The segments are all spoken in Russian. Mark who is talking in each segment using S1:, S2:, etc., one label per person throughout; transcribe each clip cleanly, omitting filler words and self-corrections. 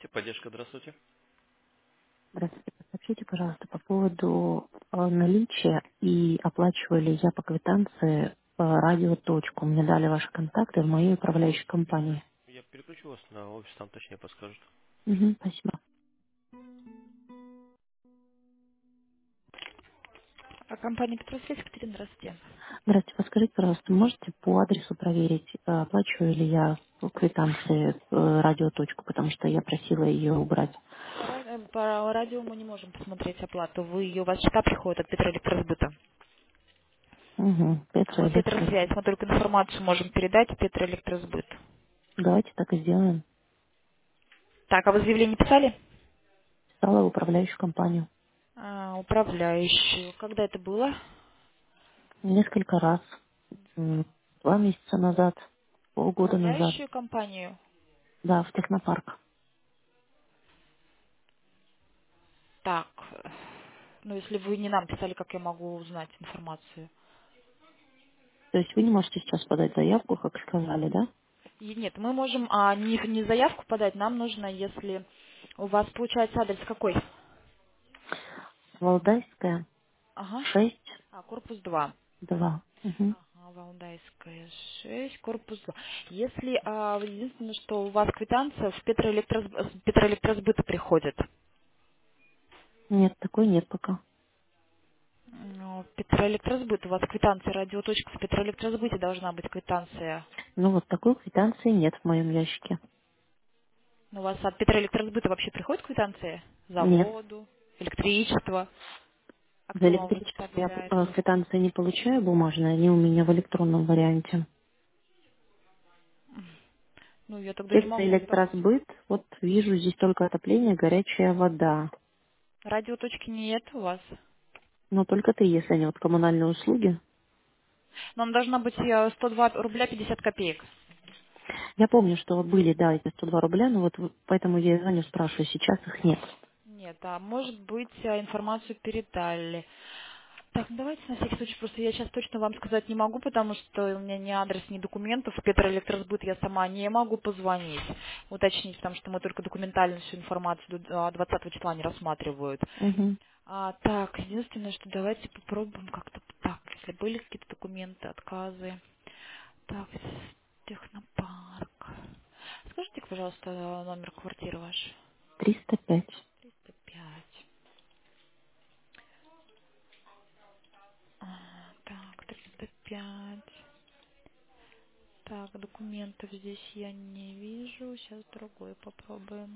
S1: Техподдержка, здравствуйте.
S2: Здравствуйте. Сообщите, пожалуйста, по поводу наличия и оплачиваю ли я по квитанции радио «Точку». Мне дали ваши контакты в моей управляющей компании.
S1: Я переключу вас на офис, там точнее подскажут.
S2: Мгм, спасибо.
S1: А компания Петросвязь, Екатерина, здравствуйте.
S2: Здравствуйте. Подскажите, пожалуйста, можете по адресу проверить, оплачиваю ли я по квитанции радио «Точку», потому что я просила ее убрать.
S1: По радио мы не можем посмотреть оплату. У вас счета приходят от Петроэлектросбыта.
S2: Угу.
S1: Мы
S2: Петроэлектро.
S1: Петросвязь, мы только информацию можем передать в Петроэлектросбыт.
S2: Давайте так и сделаем.
S1: Так, а вы заявление писали?
S2: Стала в управляющую компанию.
S1: Управляющую. Когда это было?
S2: Несколько раз. 2 месяца назад, полгода назад.
S1: Управляющую компанию?
S2: Да, в технопарк.
S1: Так, ну если вы не нам писали, как я могу узнать информацию?
S2: То есть вы не можете сейчас подать заявку, как сказали, да?
S1: Нет, мы можем не заявку подать, нам нужно, если у вас получается адрес какой?
S2: Валдайская,
S1: Ага.
S2: 6,
S1: Корпус 2.
S2: 2. Угу.
S1: Ага, Валдайская 6, корпус 2. Если, единственное, что у вас квитанция в Петроэлектросбыта приходит.
S2: Нет, такой нет пока.
S1: Петроэлектросбыт, у вас квитанция радиоточка в Петроэлектросбыте должна быть квитанция.
S2: Ну вот такой квитанции нет в моем ящике.
S1: У вас от Петроэлектросбыта вообще приходит квитанция? За
S2: Нет.
S1: воду, электричество? А
S2: За
S1: кто вам
S2: электричество я
S1: выставляет?
S2: квитанции не получаю бумажные, они у меня в электронном варианте.
S1: Ну, я тогда не
S2: Это
S1: могу вам так.
S2: электросбыт, вот вижу здесь только отопление, горячая вода.
S1: Радиоточки нет у вас.
S2: Но только ты, если они вот коммунальные услуги.
S1: Нам должна быть 102 рубля 50 копеек.
S2: Я помню, что были, да, эти 102 рубля, но вот поэтому я и звоню, спрашиваю, сейчас их нет.
S1: Нет, может быть, информацию передали. Так, ну давайте на всякий случай, просто я сейчас точно вам сказать не могу, потому что у меня ни адрес, ни документов. В Петроэлектросбыт я сама не могу позвонить, уточнить, потому что мы только документальную всю информацию до 20 числа не рассматривают.
S2: Угу.
S1: Так, единственное, что давайте попробуем как-то так, если были какие-то документы, отказы. Так, технопарк. Скажите, пожалуйста, номер квартиры ваш.
S2: 305.
S1: 305. Так, 305. Так, документов здесь я не вижу. Сейчас другой попробуем.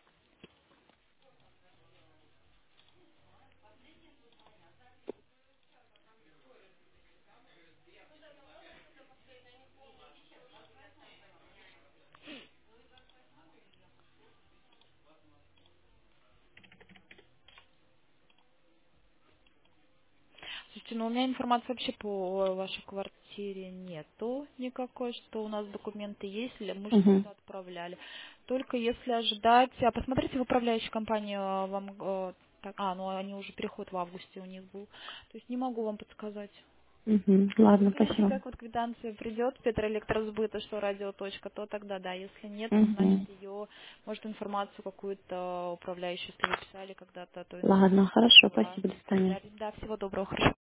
S1: Слушайте, ну у меня информации вообще по вашей квартире нету никакой, что у нас документы есть, или мы
S2: Угу.
S1: что-то отправляли. Только если ожидать... посмотрите в управляющей компании вам... ну они уже переход в августе у них был. То есть не могу вам подсказать.
S2: Угу. Ладно,
S1: Смотрите,
S2: спасибо.
S1: как вот квитанция придет, Петроэлектросбыта, что радиоточка, то тогда да. Если нет, то значит
S2: Угу.
S1: ее, может, информацию какую-то управляющую, если вы писали когда-то, то
S2: Ладно,
S1: информация
S2: хорошо,
S1: была
S2: спасибо, до свидания.
S1: передали. Да, всего доброго, хорошо.